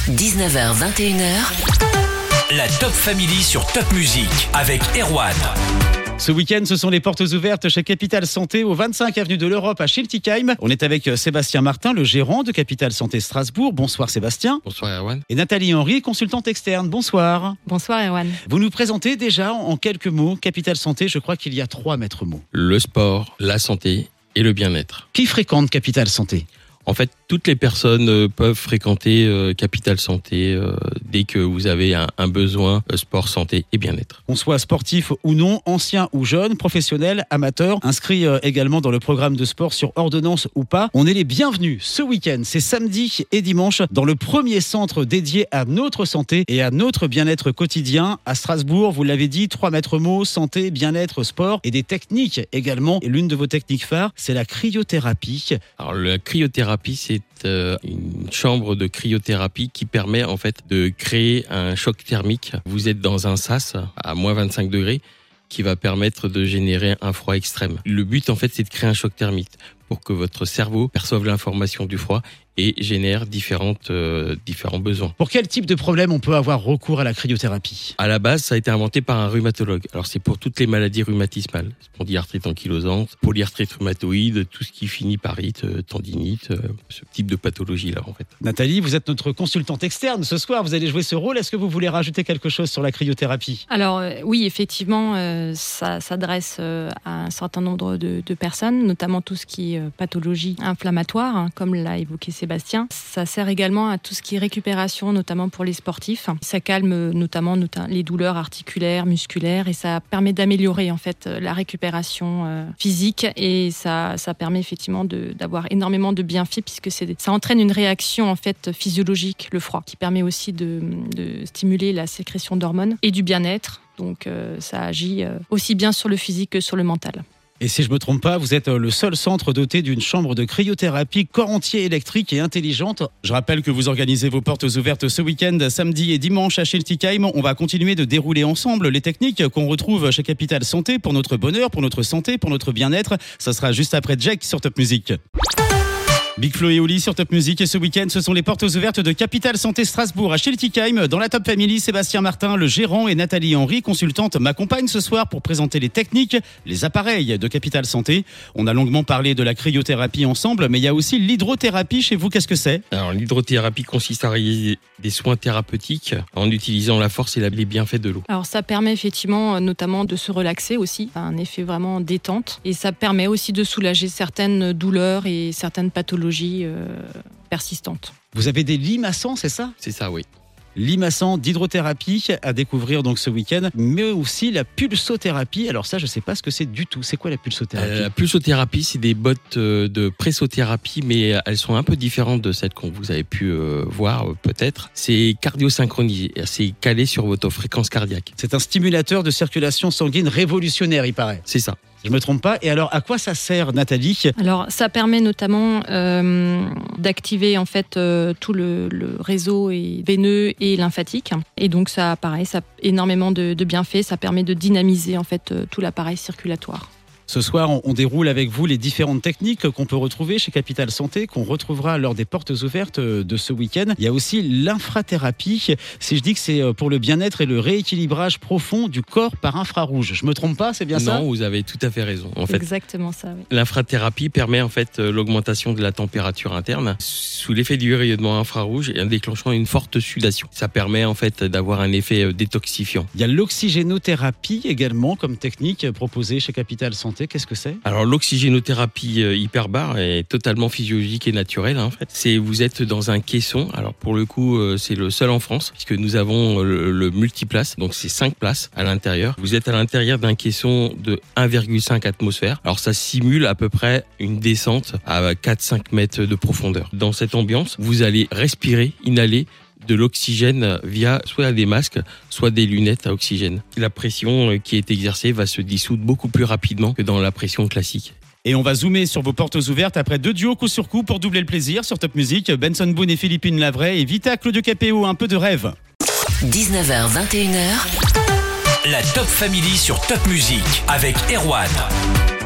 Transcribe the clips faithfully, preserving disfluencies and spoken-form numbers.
dix-neuf heures vingt et une heures, la Top Family sur Top Music avec Erwan. Ce week-end, ce sont les portes ouvertes chez Capital Santé au vingt-cinq avenue de l'Europe à Schiltigheim. On est avec Sébastien Martin, le gérant de Capital Santé Strasbourg. Bonsoir Sébastien. Bonsoir Erwan. Et Nathalie Henry, consultante externe. Bonsoir. Bonsoir Erwan. Vous nous présentez déjà en quelques mots Capital Santé. Je crois qu'il y a trois maîtres mots. Le sport, la santé et le bien-être. Qui fréquente Capital Santé ? En fait, toutes les personnes euh, peuvent fréquenter euh, Capital Santé euh, dès que vous avez un, un besoin euh, sport, santé et bien-être. Qu'on soit sportif ou non, ancien ou jeune, professionnel, amateur, inscrit euh, également dans le programme de sport sur ordonnance ou pas, on est les bienvenus. Ce week-end, c'est samedi et dimanche dans le premier centre dédié à notre santé et à notre bien-être quotidien à Strasbourg. Vous l'avez dit, trois maîtres mots, santé, bien-être, sport et des techniques également. Et l'une de vos techniques phares, c'est la cryothérapie. Alors la cryothérapie, c'est euh, une chambre de cryothérapie qui permet en fait de créer un choc thermique. Vous êtes dans un sas à moins vingt-cinq degrés qui va permettre de générer un froid extrême. Le but en fait, c'est de créer un choc thermique pour que votre cerveau perçoive l'information du froid et génère différentes, euh, différents besoins. Pour quel type de problème on peut avoir recours à la cryothérapie ? À la base, ça a été inventé par un rhumatologue. Alors c'est pour toutes les maladies rhumatismales, spondyarthrite ankylosante, polyarthrite rhumatoïde, tout ce qui finit par rite, tendinite, euh, ce type de pathologie-là en fait. Nathalie, vous êtes notre consultante externe ce soir, vous allez jouer ce rôle. Est-ce que vous voulez rajouter quelque chose sur la cryothérapie ? Alors euh, oui, effectivement, euh, ça s'adresse euh, à un certain nombre de, de personnes, notamment tout ce qui est euh, pathologie inflammatoire, hein, comme l'a évoqué Sébastien. Ça sert également à tout ce qui est récupération, notamment pour les sportifs. Ça calme notamment les douleurs articulaires, musculaires, et ça permet d'améliorer en fait la récupération euh, physique, et ça, ça permet effectivement de, d'avoir énormément de bienfaits puisque c'est, ça entraîne une réaction en fait physiologique, le froid, qui permet aussi de, de stimuler la sécrétion d'hormones et du bien-être. Donc euh, ça agit euh, aussi bien sur le physique que sur le mental. Et si je ne me trompe pas, vous êtes le seul centre doté d'une chambre de cryothérapie corps entier électrique et intelligente. Je rappelle que vous organisez vos portes ouvertes ce week-end, samedi et dimanche à Schiltigheim. On va continuer de dérouler ensemble les techniques qu'on retrouve chez Capital Santé pour notre bonheur, pour notre santé, pour notre bien-être. Ça sera juste après Jack sur Top Music. Big Flo et Oli sur Top Music, et ce week-end, ce sont les portes ouvertes de Capital Santé Strasbourg à Schiltigheim. Dans la Top Family, Sébastien Martin, le gérant, et Nathalie Henry, consultante, m'accompagnent ce soir pour présenter les techniques, les appareils de Capital Santé. On a longuement parlé de la cryothérapie ensemble, mais il y a aussi l'hydrothérapie chez vous. Qu'est-ce que c'est ? Alors l'hydrothérapie consiste à réaliser des soins thérapeutiques en utilisant la force et les bienfaits de l'eau. Alors ça permet effectivement notamment de se relaxer aussi, un effet vraiment détente, et ça permet aussi de soulager certaines douleurs et certaines pathologies Euh, persistante. Vous avez des limaçants, c'est ça ? C'est ça, oui. Limaçants d'hydrothérapie à découvrir donc ce week-end, mais aussi la pulsothérapie. Alors ça, je ne sais pas ce que c'est du tout. C'est quoi la pulsothérapie ? euh, La pulsothérapie, c'est des bottes euh, de pressothérapie, mais elles sont un peu différentes de celles qu'on vous avez pu euh, voir euh, peut-être. C'est cardio-synchronisé, c'est calé sur votre fréquence cardiaque. C'est un stimulateur de circulation sanguine révolutionnaire, il paraît. C'est ça. Je me trompe pas. Et alors, à quoi ça sert, Nathalie ? Alors, ça permet notamment euh, d'activer en fait euh, tout le, le réseau et veineux et lymphatique. Et donc, ça, pareil, ça a énormément de, de bienfaits. Ça permet de dynamiser en fait euh, tout l'appareil circulatoire. Ce soir, on déroule avec vous les différentes techniques qu'on peut retrouver chez Capital Santé, qu'on retrouvera lors des portes ouvertes de ce week-end. Il y a aussi l'infrathérapie. Si je dis que c'est pour le bien-être et le rééquilibrage profond du corps par infrarouge, je me trompe pas, c'est bien ça ? Non, vous avez tout à fait raison. En c'est fait, exactement ça, oui. L'infrathérapie permet en fait l'augmentation de la température interne sous l'effet du rayonnement infrarouge et en déclenchant une forte sudation. Ça permet en fait d'avoir un effet détoxifiant. Il y a l'oxygénothérapie également comme technique proposée chez Capital Santé. Qu'est-ce que c'est ? Alors l'oxygénothérapie hyperbare est totalement physiologique et naturelle en fait. C'est vous êtes dans un caisson. Alors pour le coup c'est le seul en France puisque nous avons le, le multiplace, donc c'est cinq places à l'intérieur. Vous êtes à l'intérieur d'un caisson de un virgule cinq atmosphères. Alors ça simule à peu près une descente à quatre à cinq mètres de profondeur. Dans cette ambiance, vous allez respirer, inhaler de l'oxygène via soit des masques, soit des lunettes à oxygène. La pression qui est exercée va se dissoudre beaucoup plus rapidement que dans la pression classique. Et on va zoomer sur vos portes ouvertes après deux duos coup sur coup pour doubler le plaisir sur Top Music. Benson Boone et Philippine Lavray et Vita Claudio Capéo, un peu de rêve. dix-neuf heures vingt et une heures, la Top Family sur Top Music avec Erwan.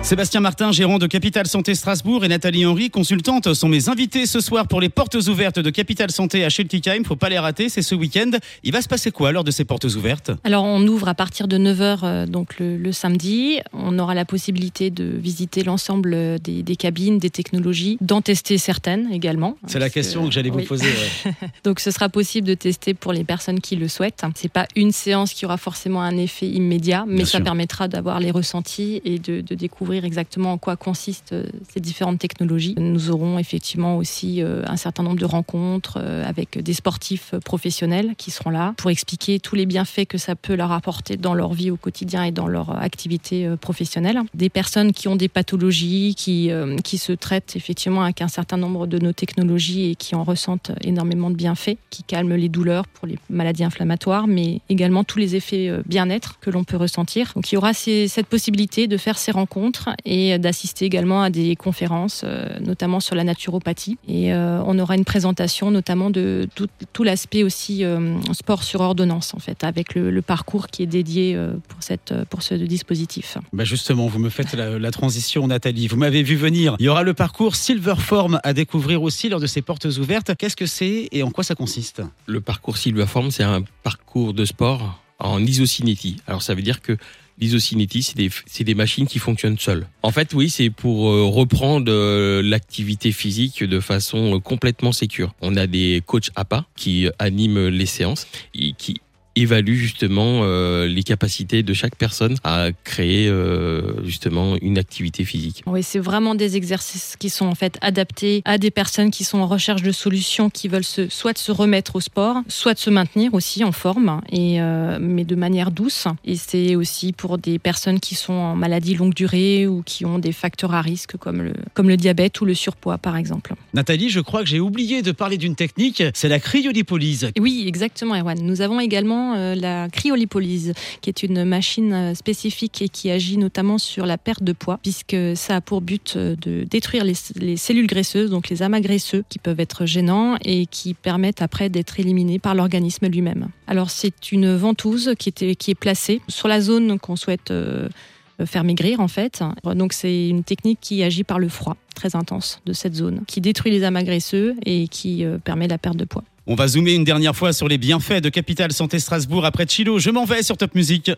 Sébastien Martin, gérant de Capital Santé Strasbourg, et Nathalie Henry, consultante, sont mes invités ce soir pour les portes ouvertes de Capital Santé à Schiltigheim. Faut pas les rater, c'est ce week-end. Il va se passer quoi lors de ces portes ouvertes ? Alors on ouvre à partir de neuf heures euh, donc le, le samedi. On aura la possibilité de visiter l'ensemble des, des cabines, des technologies, d'en tester certaines également. C'est la question que, que j'allais oui. vous poser. Ouais. Donc ce sera possible de tester pour les personnes qui le souhaitent. C'est pas une séance qui aura forcément un effet immédiat, mais Bien ça sûr. permettra d'avoir les ressentis et de, de découvrir exactement en quoi consistent ces différentes technologies. Nous aurons effectivement aussi un certain nombre de rencontres avec des sportifs professionnels qui seront là pour expliquer tous les bienfaits que ça peut leur apporter dans leur vie au quotidien et dans leur activité professionnelle. Des personnes qui ont des pathologies, qui, qui se traitent effectivement avec un certain nombre de nos technologies et qui en ressentent énormément de bienfaits, qui calment les douleurs pour les maladies inflammatoires, mais également tous les effets bien-être que l'on peut ressentir. Donc il y aura ces, cette possibilité de faire ces rencontres et d'assister également à des conférences, euh, notamment sur la naturopathie. Et euh, on aura une présentation notamment de tout, tout l'aspect aussi euh, sport sur ordonnance, en fait, avec le, le parcours qui est dédié euh, pour, cette, pour ce dispositif. Bah justement, vous me faites la, la transition, Nathalie. Vous m'avez vu venir. Il y aura le parcours Silverform à découvrir aussi lors de ces portes ouvertes. Qu'est-ce que c'est et en quoi ça consiste ? Le parcours Silverform, c'est un parcours de sport en isocinétie. Alors ça veut dire que l'isocinétie, c'est des, c'est des machines qui fonctionnent seules. En fait, oui, c'est pour euh, reprendre euh, l'activité physique de façon euh, complètement sécure. On a des coachs A P A qui animent les séances et qui évalue justement euh, les capacités de chaque personne à créer euh, justement une activité physique. Oui, c'est vraiment des exercices qui sont en fait adaptés à des personnes qui sont en recherche de solutions, qui veulent se, soit de se remettre au sport, soit de se maintenir aussi en forme, et, euh, mais de manière douce. Et c'est aussi pour des personnes qui sont en maladie longue durée ou qui ont des facteurs à risque comme le, comme le diabète ou le surpoids par exemple. Nathalie, je crois que j'ai oublié de parler d'une technique, c'est la cryolipolyse. Oui, exactement Erwan. Nous avons également la cryolipolyse, qui est une machine spécifique et qui agit notamment sur la perte de poids, puisque ça a pour but de détruire les, les cellules graisseuses, donc les amas graisseux, qui peuvent être gênants et qui permettent après d'être éliminés par l'organisme lui-même. Alors c'est une ventouse qui est, qui est placée sur la zone qu'on souhaite euh, faire maigrir en fait. Donc c'est une technique qui agit par le froid très intense de cette zone, qui détruit les amas graisseux et qui euh, permet la perte de poids. On va zoomer une dernière fois sur les bienfaits de Capital Santé Strasbourg après Chilo. Je m'en vais sur Top Music.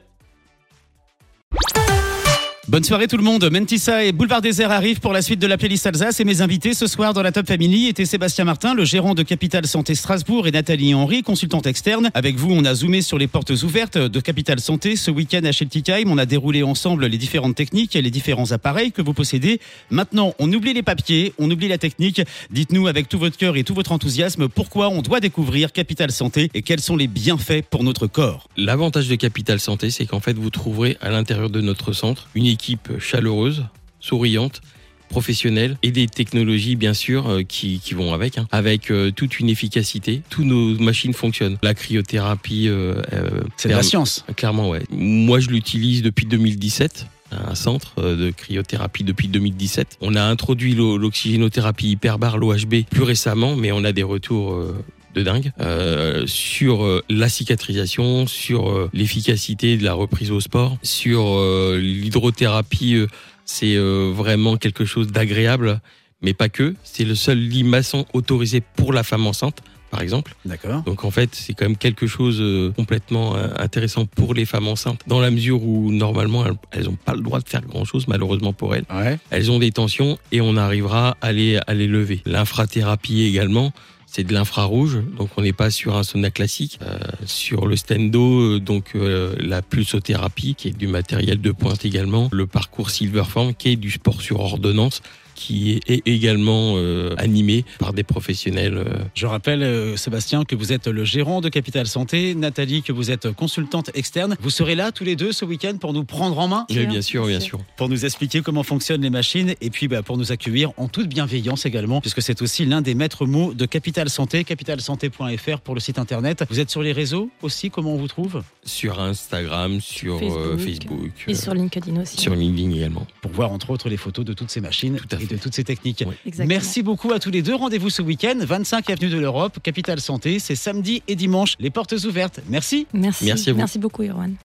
Bonne soirée tout le monde, Mentissa et Boulevard Désert arrivent pour la suite de la playlist Alsace et mes invités ce soir dans la Top Family étaient Sébastien Martin, le gérant de Capital Santé Strasbourg, et Nathalie Henry, consultante externe. Avec vous, on a zoomé sur les portes ouvertes de Capital Santé ce week-end à Schiltigheim. On a déroulé ensemble les différentes techniques et les différents appareils que vous possédez. Maintenant, on oublie les papiers, on oublie la technique. Dites-nous avec tout votre cœur et tout votre enthousiasme pourquoi on doit découvrir Capital Santé et quels sont les bienfaits pour notre corps. L'avantage de Capital Santé, c'est qu'en fait, vous trouverez à l'intérieur de notre centre une équipe chaleureuse, souriante, professionnelle et des technologies bien sûr euh, qui, qui vont avec, hein, avec euh, toute une efficacité. Toutes nos machines fonctionnent. La cryothérapie, euh, euh, c'est de la science. Clairement, ouais. Moi, je l'utilise depuis deux mille dix-sept. Un centre de cryothérapie depuis deux mille dix-sept. On a introduit l'oxygénothérapie hyperbare, l'O H B, plus récemment, mais on a des retours euh, de dingue euh, sur euh, la cicatrisation, sur euh, l'efficacité de la reprise au sport, sur euh, l'hydrothérapie. Euh, c'est euh, vraiment quelque chose d'agréable, mais pas que. C'est le seul lit maçon autorisé pour la femme enceinte, par exemple. D'accord. Donc en fait, c'est quand même quelque chose euh, complètement euh, intéressant pour les femmes enceintes, dans la mesure où normalement elles n'ont pas le droit de faire grand-chose, malheureusement pour elles. Ouais. Elles ont des tensions et on arrivera à les, à les lever. L'infrathérapie également. C'est de l'infrarouge, donc on n'est pas sur un sauna classique. Euh, sur le stendo, donc euh, la pulsothérapie, qui est du matériel de pointe également. Le parcours Silverform, qui est du sport sur ordonnance, qui est également euh, animé par des professionnels. Euh. Je rappelle, euh, Sébastien, que vous êtes le gérant de Capital Santé. Nathalie, que vous êtes consultante externe. Vous serez là tous les deux ce week-end pour nous prendre en main ? Oui, bien sûr, bien sûr. Pour nous expliquer comment fonctionnent les machines et puis bah, pour nous accueillir en toute bienveillance également, puisque c'est aussi l'un des maîtres mots de Capital Santé, capital santé point f r pour le site internet. Vous êtes sur les réseaux aussi, comment on vous trouve ? Sur Instagram, sur Facebook, euh, Facebook et euh, sur LinkedIn aussi. Sur LinkedIn également. Pour voir entre autres les photos de toutes ces machines et de toutes ces techniques. Oui. Merci beaucoup à tous les deux. Rendez-vous ce week-end, vingt-cinq avenue de l'Europe, Capital Santé. C'est samedi et dimanche, les portes ouvertes. Merci. Merci. Merci à vous. Merci beaucoup, Erwan.